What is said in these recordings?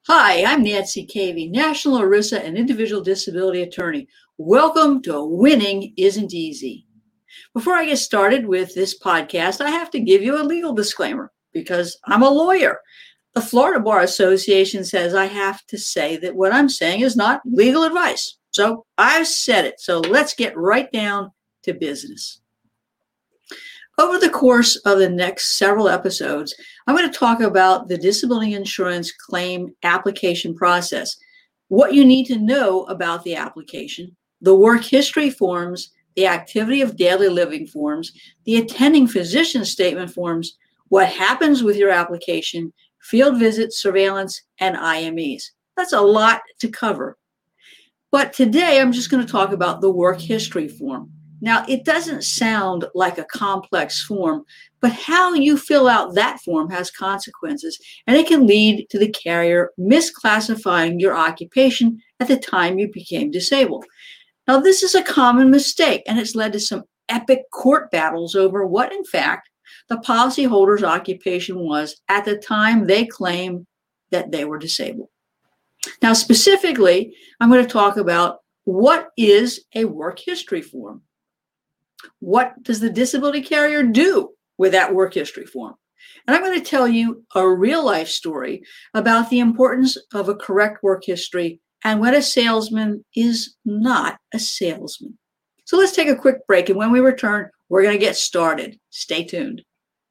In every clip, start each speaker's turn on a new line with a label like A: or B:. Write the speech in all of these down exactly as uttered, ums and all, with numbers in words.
A: Hi, I'm Nancy Cavey, National ERISA and Individual Disability Attorney. Welcome to Winning Isn't Easy. Before I get started with this podcast, I have to give you a legal disclaimer because I'm a lawyer. The Florida Bar Association says I have to say that what I'm saying is not legal advice. So I've said it. So let's get right down to business. Over the course of the next several episodes, I'm going to talk about the disability insurance claim application process, what you need to know about the application, the work history forms, the activity of daily living forms, the attending physician statement forms, what happens with your application, field visits, surveillance, and I M Es. That's a lot to cover. But today I'm just going to talk about the work history form. Now, it doesn't sound like a complex form, but how you fill out that form has consequences, and it can lead to the carrier misclassifying your occupation at the time you became disabled. Now, this is a common mistake, and it's led to some epic court battles over what, in fact, the policyholder's occupation was at the time they claimed that they were disabled. Now, specifically, I'm going to talk about what is a work history form. What does the disability carrier do with that work history form? And I'm going to tell you a real life story about the importance of a correct work history and when a salesman is not a salesman. So let's take a quick break, and when we return, we're going to get started. Stay tuned.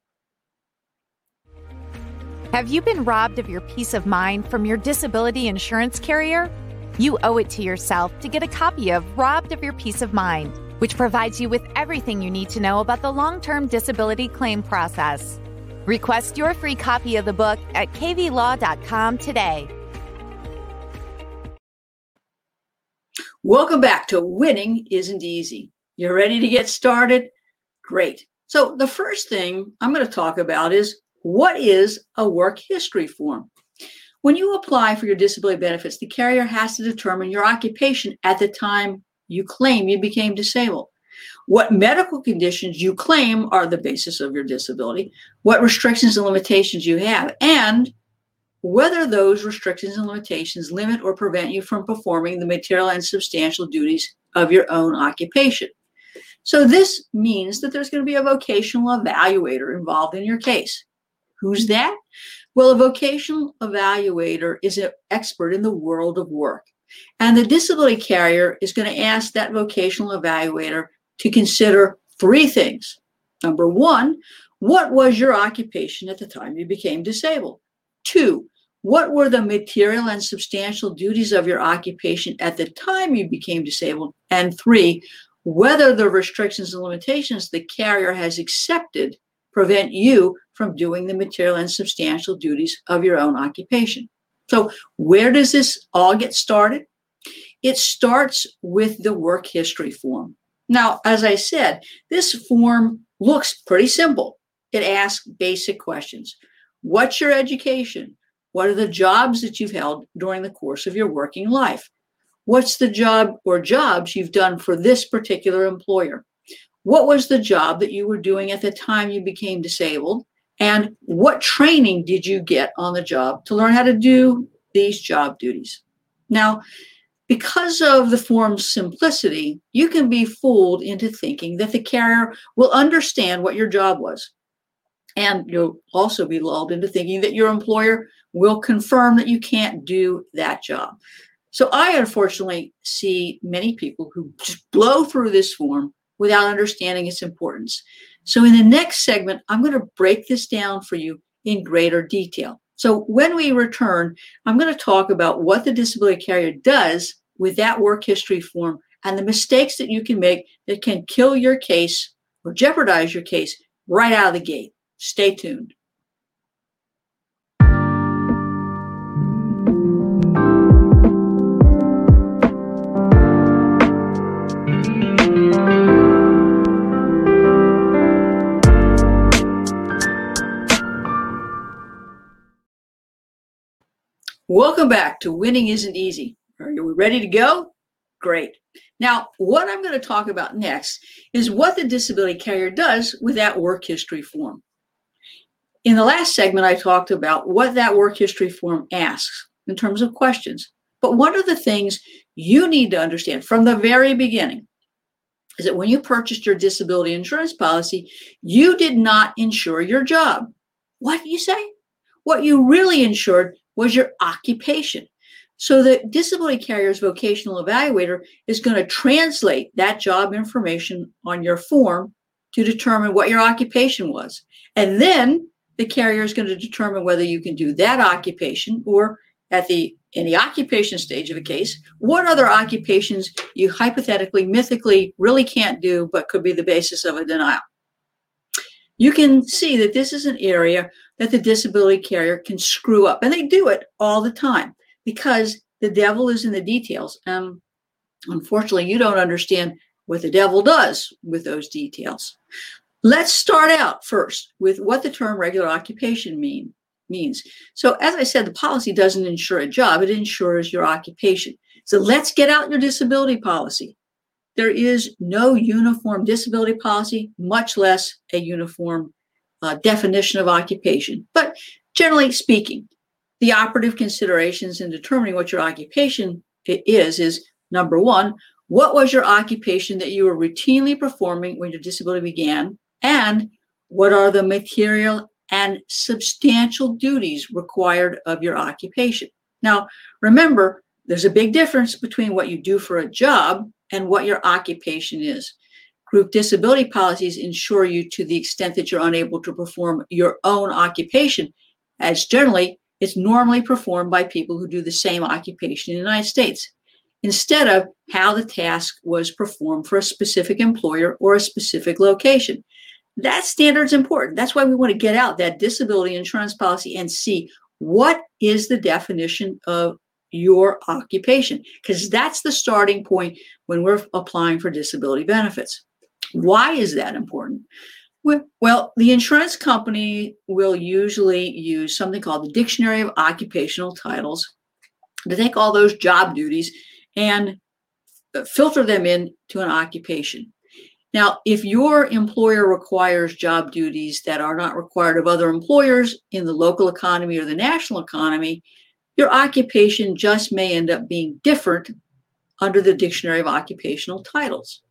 B: Have you been robbed of your peace of mind from your disability insurance carrier? You owe it to yourself to get a copy of Robbed of Your Peace of Mind, which provides you with everything you need to know about the long-term disability claim process. Request your free copy of the book at k v law dot com today.
A: Welcome back to Winning Isn't Easy. You ready to get started? Great. So the first thing I'm going to talk about is, what is a work history form? When you apply for your disability benefits, the carrier has to determine your occupation at the time you claim you became disabled. What medical conditions you claim are the basis of your disability, what restrictions and limitations you have, and whether those restrictions and limitations limit or prevent you from performing the material and substantial duties of your own occupation. So this means that there's going to be a vocational evaluator involved in your case. Who's that? Well, a vocational evaluator is an expert in the world of work. And the disability carrier is going to ask that vocational evaluator to consider three things. Number one, what was your occupation at the time you became disabled? Two, what were the material and substantial duties of your occupation at the time you became disabled? And three, whether the restrictions and limitations the carrier has accepted prevent you from doing the material and substantial duties of your own occupation. So where does this all get started? It starts with the work history form. Now, as I said, this form looks pretty simple. It asks basic questions. What's your education? What are the jobs that you've held during the course of your working life? What's the job or jobs you've done for this particular employer? What was the job that you were doing at the time you became disabled? And what training did you get on the job to learn how to do these job duties? Now, because of the form's simplicity, you can be fooled into thinking that the carrier will understand what your job was. And you'll also be lulled into thinking that your employer will confirm that you can't do that job. So I unfortunately see many people who just blow through this form without understanding its importance. So in the next segment, I'm going to break this down for you in greater detail. So when we return, I'm going to talk about what the disability carrier does with that work history form and the mistakes that you can make that can kill your case or jeopardize your case right out of the gate. Stay tuned. Welcome back to Winning Isn't Easy. Are you ready to go? Great. Now, what I'm going to talk about next is what the disability carrier does with that work history form. In the last segment, I talked about what that work history form asks. in terms of questions. But one of the things you need to understand from the very beginning is that when you purchased your disability insurance policy, you did not insure your job. What you say? What you really insured was your occupation. So the disability carrier's vocational evaluator is going to translate that job information on your form to determine what your occupation was. And then the carrier is going to determine whether you can do that occupation, or at the in the occupation stage of a case, what other occupations you hypothetically, mythically really can't do, but could be the basis of a denial. You can see that this is an area that the disability carrier can screw up, and they do it all the time because the devil is in the details. And unfortunately, you don't understand what the devil does with those details. Let's start out first with what the term regular occupation mean, means. So as I said, the policy doesn't insure a job, it insures your occupation. So let's get out your disability policy. There is no uniform disability policy, much less a uniform uh, definition of occupation. But generally speaking, the operative considerations in determining what your occupation is, is number one, what was your occupation that you were routinely performing when your disability began? And what are the material and substantial duties required of your occupation? Now, remember, there's a big difference between what you do for a job and what your occupation is. Group disability policies insure you to the extent that you're unable to perform your own occupation, as generally it's normally performed by people who do the same occupation in the United States, instead of how the task was performed for a specific employer or a specific location. That standard is important. That's why we want to get out that disability insurance policy and see what is the definition of your occupation, because that's the starting point when we're applying for disability benefits. Why is that important? Well, the insurance company will usually use something called the Dictionary of Occupational Titles to take all those job duties and filter them into an occupation. Now, if your employer requires job duties that are not required of other employers in the local economy or the national economy, your occupation just may end up being different under the Dictionary of Occupational Titles.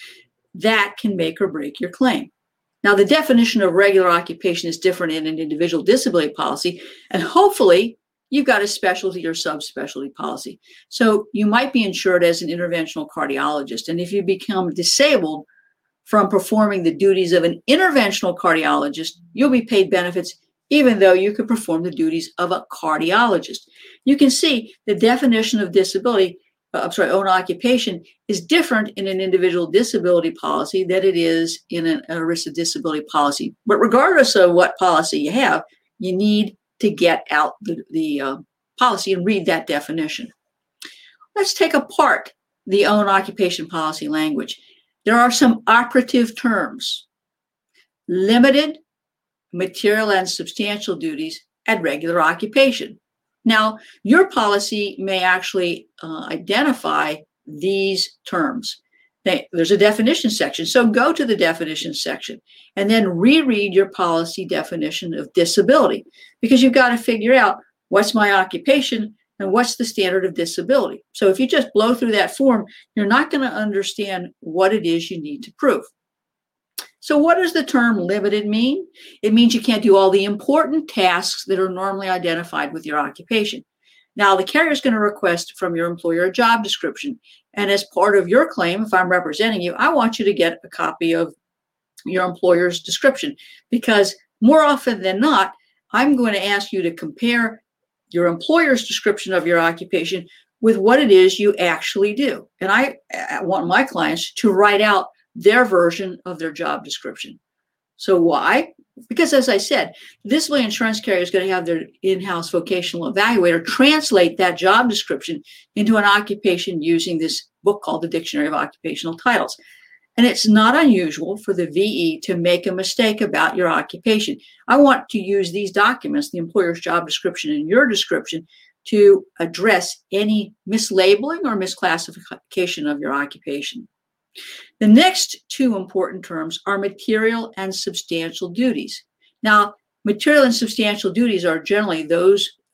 A: That can make or break your claim. Now, the definition of regular occupation is different in an individual disability policy, and hopefully you've got a specialty or subspecialty policy. So you might be insured as an interventional cardiologist, and if you become disabled from performing the duties of an interventional cardiologist, you'll be paid benefits even though you could perform the duties of a cardiologist. You can see the definition of disability, uh, I'm sorry, own occupation is different in an individual disability policy than it is in an ERISA disability policy. But regardless of what policy you have, you need to get out the, the uh, policy and read that definition. Let's take apart the own occupation policy language. There are some operative terms: limited, material and substantial duties, and regular occupation. Now, your policy may actually uh, identify these terms. They, there's a definition section, so go to the definition section and then reread your policy definition of disability, because you've got to figure out what's my occupation and what's the standard of disability. So if you just blow through that form, you're not going to understand what it is you need to prove. So what does the term limited mean? It means you can't do all the important tasks that are normally identified with your occupation. Now, the carrier is going to request from your employer a job description. And as part of your claim, if I'm representing you, I want you to get a copy of your employer's description, because more often than not, I'm going to ask you to compare your employer's description of your occupation with what it is you actually do. And I, I want my clients to write out their version of their job description. So why? Because as I said, the disability insurance carrier is going to have their in-house vocational evaluator translate that job description into an occupation using this book called the Dictionary of Occupational Titles. And it's not unusual for the V E to make a mistake about your occupation. I want to use these documents, the employer's job description and your description, to address any mislabeling or misclassification of your occupation. The next two important terms are material and substantial duties. Now, material and substantial duties are generally those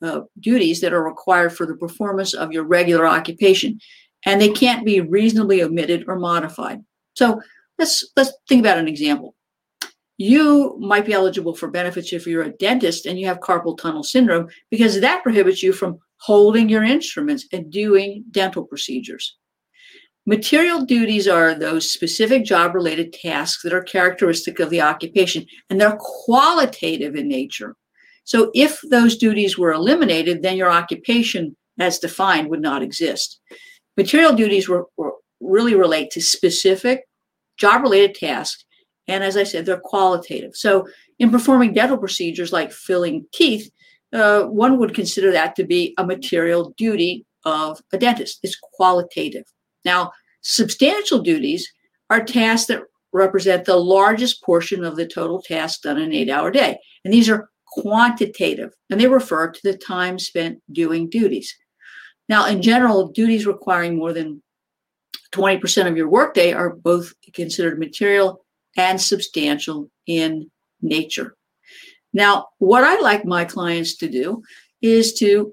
A: uh, duties that are required for the performance of your regular occupation, and they can't be reasonably omitted or modified. So let's let's think about an example. You might be eligible for benefits if you're a dentist and you have carpal tunnel syndrome, because that prohibits you from holding your instruments and doing dental procedures. Material duties are those specific job-related tasks that are characteristic of the occupation, and they're qualitative in nature. So if those duties were eliminated, then your occupation as defined would not exist. Material duties were, were really relate to specific job-related tasks, and as I said, they're qualitative. So in performing dental procedures like filling teeth, uh, one would consider that to be a material duty of a dentist. It's qualitative. Now, substantial duties are tasks that represent the largest portion of the total tasks done in an eight-hour day. And these are quantitative, and they refer to the time spent doing duties. Now, in general, duties requiring more than twenty percent of your workday are both considered material and substantial in nature. Now, what I like my clients to do is to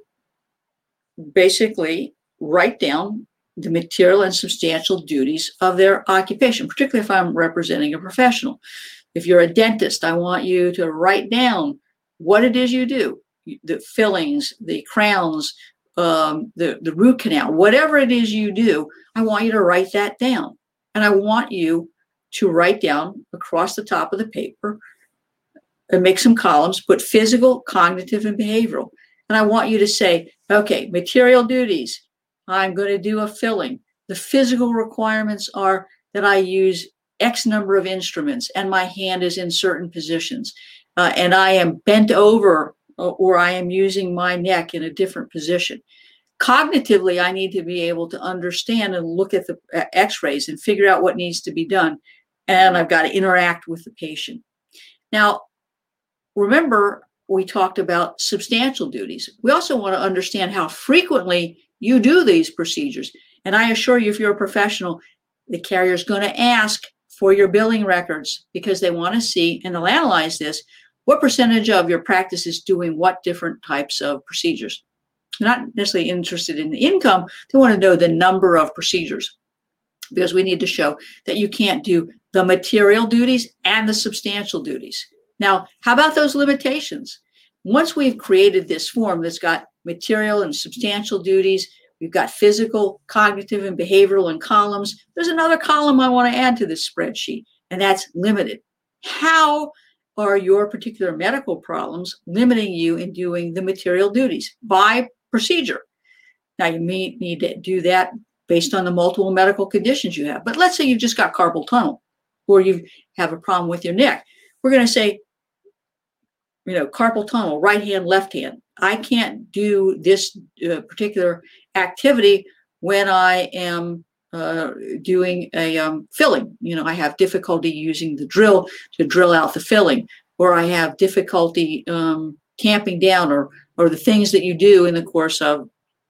A: basically write down the material and substantial duties of their occupation, particularly if I'm representing a professional. If you're a dentist, I want you to write down what it is you do, the fillings, the crowns, um, the, the root canal, whatever it is you do, I want you to write that down. And I want you to write down across the top of the paper and make some columns, put physical, cognitive, and behavioral. And I want you to say, okay, material duties, I'm going to do a filling. The physical requirements are that I use X number of instruments and my hand is in certain positions. Uh, and I am bent over or, or I am using my neck in a different position. Cognitively, I need to be able to understand and look at the uh, x-rays and figure out what needs to be done. And I've got to interact with the patient. Now, remember, we talked about substantial duties. We also want to understand how frequently you do these procedures. And I assure you, if you're a professional, the carrier is going to ask for your billing records because they want to see, and they'll analyze this, what percentage of your practice is doing what different types of procedures. They're not necessarily interested in the income. They want to know the number of procedures because we need to show that you can't do the material duties and the substantial duties. Now, how about those limitations? Once we've created this form that's got material and substantial duties, we've got physical, cognitive, and behavioral in columns, there's another column I want to add to this spreadsheet, and that's limited. How are your particular medical problems limiting you in doing the material duties by procedure? Now, you may need to do that based on the multiple medical conditions you have. But let's say you've just got carpal tunnel or you have a problem with your neck. We're going to say, you know, carpal tunnel, right hand, left hand. I can't do this uh, particular activity when I am uh, doing a um, filling. You know, I have difficulty using the drill to drill out the filling, or I have difficulty um, tamping down, or or the things that you do in the course of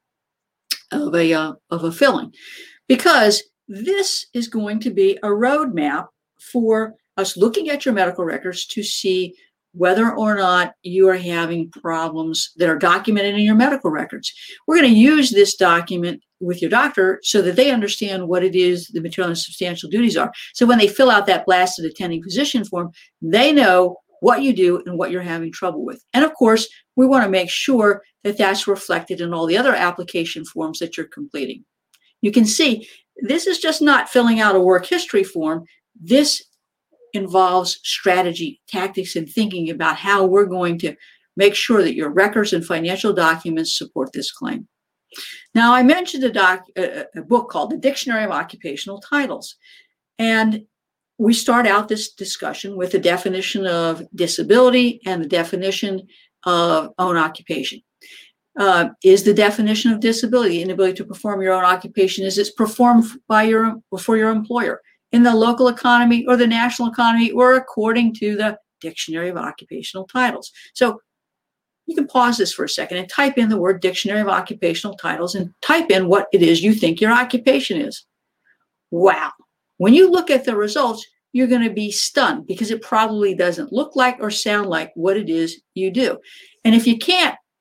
A: of a uh, of a filling, because this is going to be a roadmap for us looking at your medical records to see whether or not you are having problems that are documented in your medical records. We're going to use this document with your doctor so that they understand what it is the material and substantial duties are. So when they fill out that blasted attending physician form, they know what you do and what you're having trouble with. And of course, we want to make sure that that's reflected in all the other application forms that you're completing. You can see this is just not filling out a work history form. This involves strategy, tactics, and thinking about how we're going to make sure that your records and financial documents support this claim. Now, I mentioned a, doc, a, a book called The Dictionary of Occupational Titles. And we start out this discussion with the definition of disability and the definition of own occupation. Uh, is the definition of disability the inability to perform your own occupation as it's performed by your for your employer in the local economy or the national economy or according to the Dictionary of Occupational Titles? So you can pause this for a second and type in the word Dictionary of Occupational Titles and type in what it is you think your occupation is. Wow. When you look at the results, you're going to be stunned because it probably doesn't look like or sound like what it is you do. And if you can't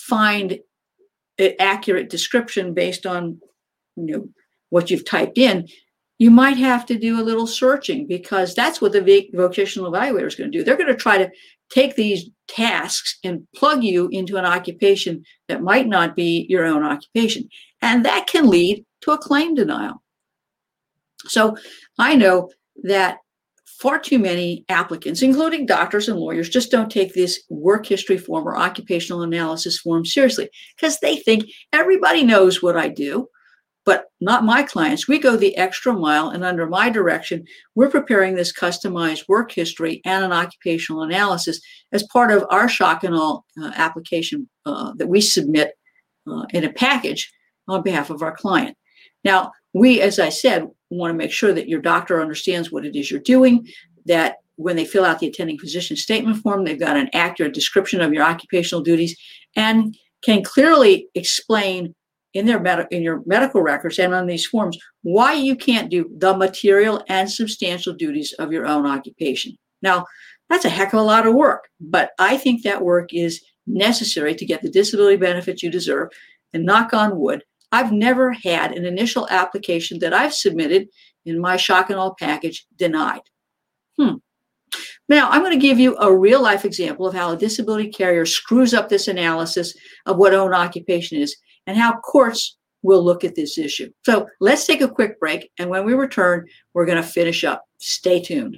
A: find an accurate description based on, you know, what you've typed in, you might have to do a little searching, because that's what the vocational evaluator is going to do. They're going to try to take these tasks and plug you into an occupation that might not be your own occupation. And that can lead to a claim denial. So I know that far too many applicants, including doctors and lawyers, just don't take this work history form or occupational analysis form seriously, because they think everybody knows what I do, but not my clients. We go the extra mile, and under my direction, we're preparing this customized work history and an occupational analysis as part of our shock and awe uh, application uh, that we submit uh, in a package on behalf of our client. Now, we, as I said, want to make sure that your doctor understands what it is you're doing, that when they fill out the attending physician statement form, they've got an accurate description of your occupational duties and can clearly explain in their med- in your medical records and on these forms why you can't do the material and substantial duties of your own occupation. Now, that's a heck of a lot of work, but I think that work is necessary to get the disability benefits you deserve. And knock on wood, I've never had an initial application that I've submitted in my shock and awe package denied. Hmm. Now, I'm going to give you a real life example of how a disability carrier screws up this analysis of what own occupation is and how courts will look at this issue. So let's take a quick break. And when we return, we're going to finish up. Stay tuned.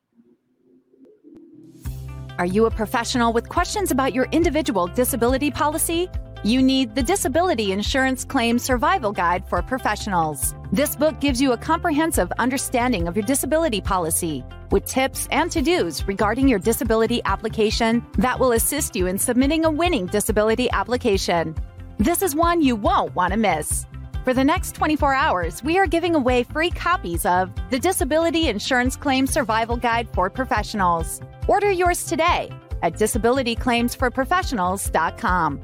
B: Are you a professional with questions about your individual disability policy? You need the Disability Insurance Claim Survival Guide for Professionals. This book gives you a comprehensive understanding of your disability policy with tips and to-dos regarding your disability application that will assist you in submitting a winning disability application. This is one you won't want to miss. For the next twenty-four hours, we are giving away free copies of the Disability Insurance Claim Survival Guide for Professionals. Order yours today at disability claims for professionals dot com.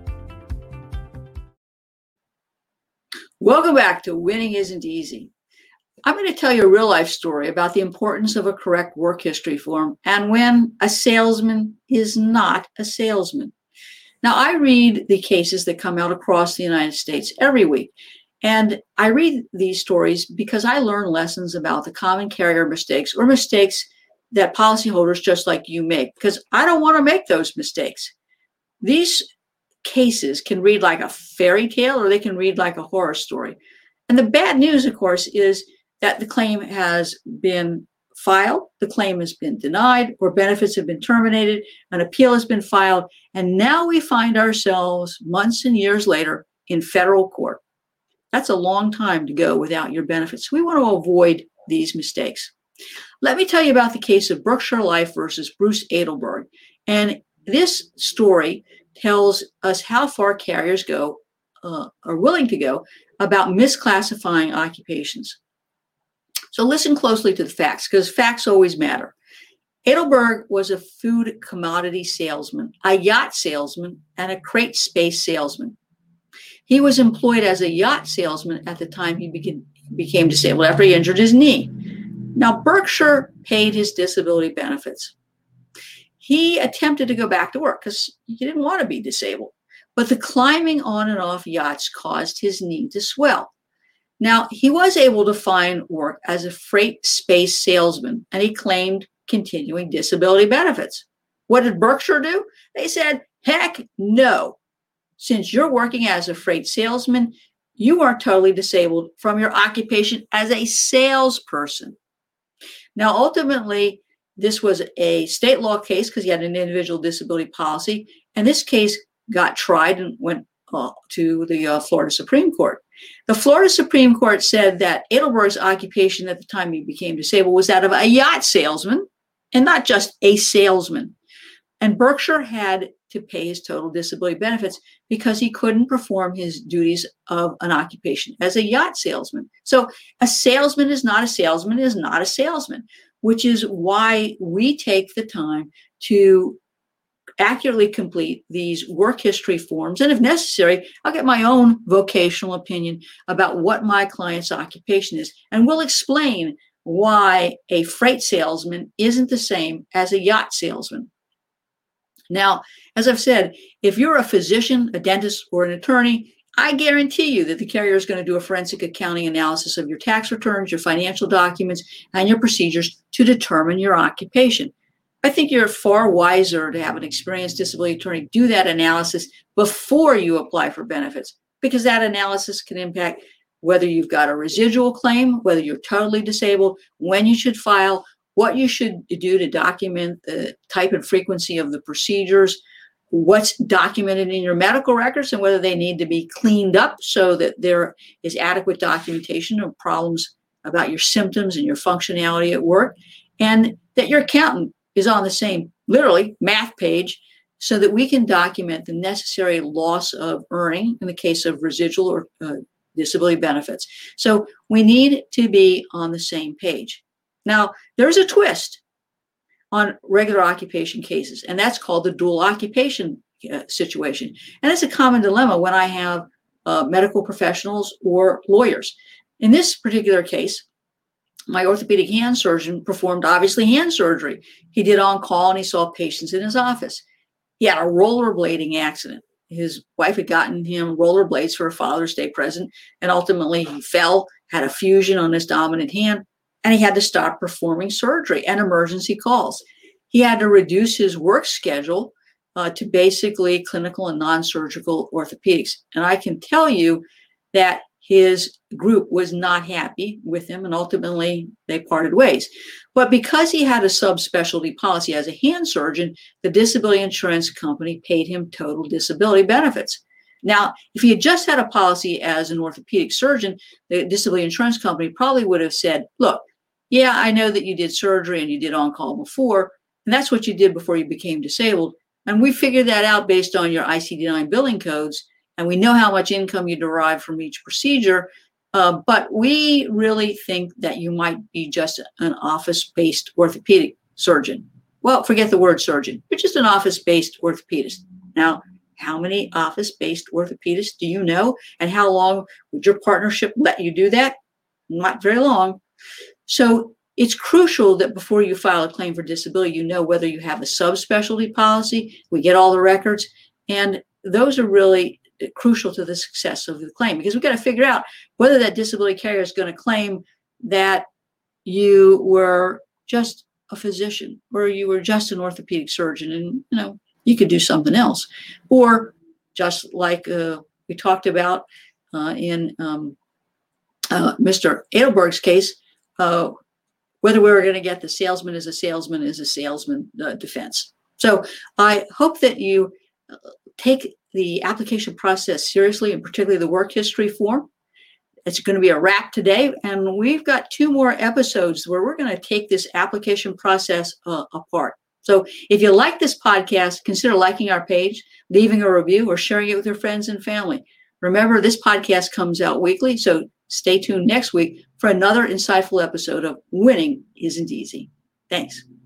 A: Welcome back to Winning Isn't Easy. I'm going to tell you a real life story about the importance of a correct work history form and when a salesman is not a salesman. Now, I read the cases that come out across the United States every week, and I read these stories because I learn lessons about the common carrier mistakes or mistakes that policyholders just like you make, because I don't want to make those mistakes. These cases can read like a fairy tale or they can read like a horror story. And the bad news, of course, is that the claim has been filed, the claim has been denied, or benefits have been terminated, an appeal has been filed, and now we find ourselves months and years later in federal court. That's a long time to go without your benefits. We want to avoid these mistakes. Let me tell you about the case of Berkshire Life versus Bruce Edelberg. And this story tells us how far carriers go, uh, are willing to go about misclassifying occupations. So listen closely to the facts, because facts always matter. Edelberg was a food commodity salesman, a yacht salesman, and a crate space salesman. He was employed as a yacht salesman at the time he became, became disabled after he injured his knee. Now, Berkshire paid his disability benefits. He attempted to go back to work because he didn't want to be disabled, but the climbing on and off yachts caused his knee to swell. Now, he was able to find work as a freight space salesman, and he claimed continuing disability benefits. What did Berkshire do? They said, heck no. Since you're working as a freight salesman, you are totally disabled from your occupation as a salesperson. Now, ultimately, this was a state law case because he had an individual disability policy, and this case got tried and went uh, to the uh, Florida Supreme Court. The Florida Supreme Court said that Edelberg's occupation at the time he became disabled was that of a yacht salesman and not just a salesman. And Berkshire had to pay his total disability benefits because he couldn't perform his duties of an occupation as a yacht salesman. So a salesman is not a salesman is not a salesman, which is why we take the time to accurately complete these work history forms. And if necessary, I'll get my own vocational opinion about what my client's occupation is. And we'll explain why a freight salesman isn't the same as a yacht salesman. Now, As I've said, if you're a physician, a dentist, or an attorney, I guarantee you that the carrier is going to do a forensic accounting analysis of your tax returns, your financial documents, and your procedures to determine your occupation. I think you're far wiser to have an experienced disability attorney do that analysis before you apply for benefits, because that analysis can impact whether you've got a residual claim, whether you're totally disabled, when you should file, what you should do to document the type and frequency of the procedures, what's documented in your medical records, and whether they need to be cleaned up so that there is adequate documentation of problems about your symptoms and your functionality at work, and that your accountant is on the same, literally, math page so that we can document the necessary loss of earning in the case of residual or uh, disability benefits. So we need to be on the same page. Now, there's a twist on regular occupation cases, and that's called the dual occupation uh, situation. And it's a common dilemma when I have uh, medical professionals or lawyers. In this particular case, my orthopedic hand surgeon performed, obviously, hand surgery. He did on-call, and he saw patients in his office. He had a rollerblading accident. His wife had gotten him rollerblades for a Father's Day present, and ultimately he fell, had a fusion on his dominant hand, and he had to stop performing surgery and emergency calls. He had to reduce his work schedule uh, to basically clinical and non-surgical orthopedics. And I can tell you that his group was not happy with him, and ultimately they parted ways. But because he had a subspecialty policy as a hand surgeon, the disability insurance company paid him total disability benefits. Now, if he had just had a policy as an orthopedic surgeon, the disability insurance company probably would have said, look, yeah, I know that you did surgery and you did on-call before, and that's what you did before you became disabled. And we figured that out based on your I C D nine billing codes, and we know how much income you derive from each procedure. Uh, but we really think that you might be just an office-based orthopedic surgeon. Well, forget the word surgeon. You're just an office-based orthopedist. Now, how many office-based orthopedists do you know? And how long would your partnership let you do that? Not very long. So it's crucial that before you file a claim for disability, you know whether you have a subspecialty policy. We get all the records. And those are really crucial to the success of the claim, because we've got to figure out whether that disability carrier is going to claim that you were just a physician or you were just an orthopedic surgeon and, you know, you could do something else. Or just like uh, we talked about uh, in um, uh, Mister Edelberg's case, uh, whether we were going to get the salesman is a salesman is a salesman uh, defense. So I hope that you uh, take the application process seriously, and particularly the work history form. It's going to be a wrap today, and we've got two more episodes where we're going to take this application process uh, apart. So if you like this podcast, consider liking our page, leaving a review, or sharing it with your friends and family. Remember, this podcast comes out weekly, so stay tuned next week for another insightful episode of Winning Isn't Easy. Thanks.